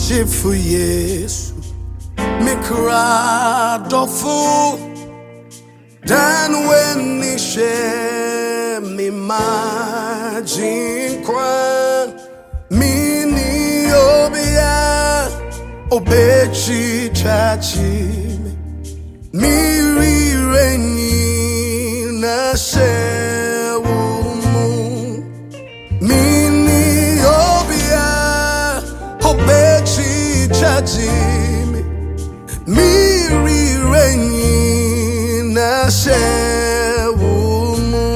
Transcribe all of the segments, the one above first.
Chifu Yesu Mikra dofu Dan when ni share me majin kwa Mini obia Obechi chachi Miri reni na shewumu Mini obia Obechi chachi Miri reni na shewumu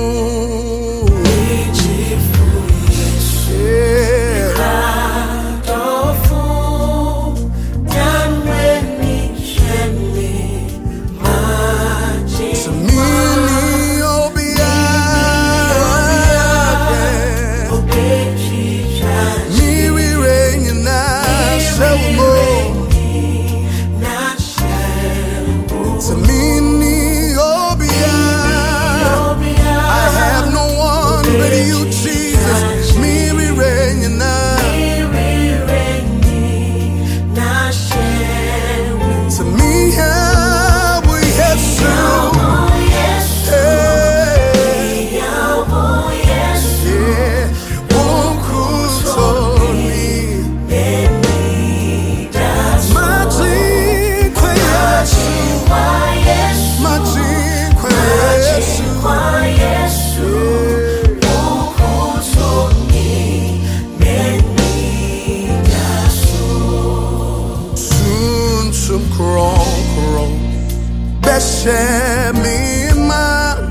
Shemima,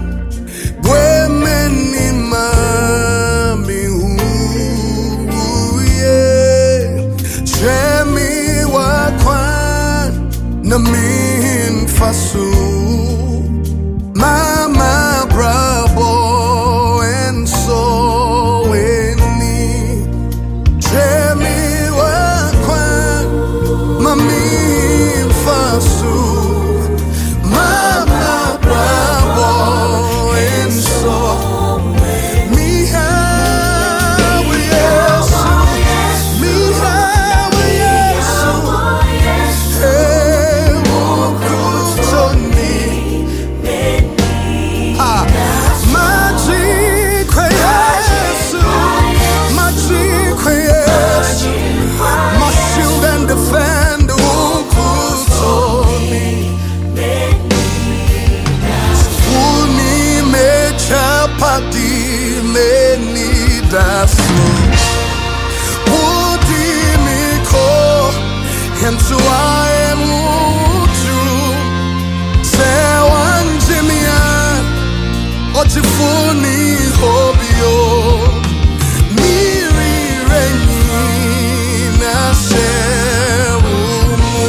Gwemenima, mihuye, Shemi wakwan, Namin fasu, Mama bravo and so any, Shemi wakwan, Mamin fasu. And so I am true. Say one Jimia, Otifuni Hobio, Miri Renina Sewumu.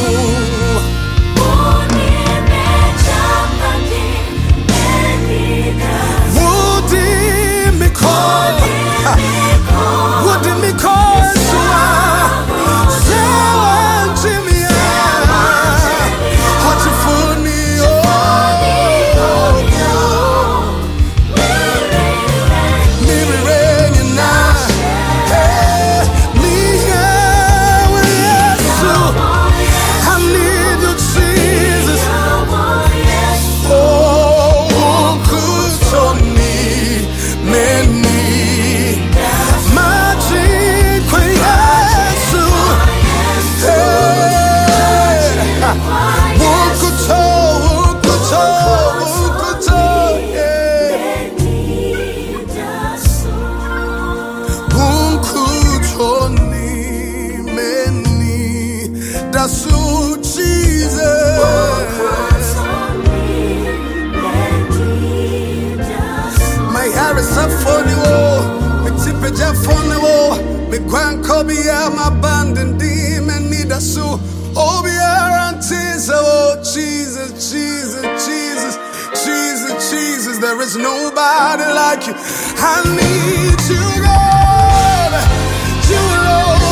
Woody me call, Woody me call. My hair is up for the war, my tip is up for the war, my grand copy my band and demon me the so oh be aunties oh Jesus, Jesus, Jesus, Jesus, Jesus, there is nobody like you. I need you, God, you alone.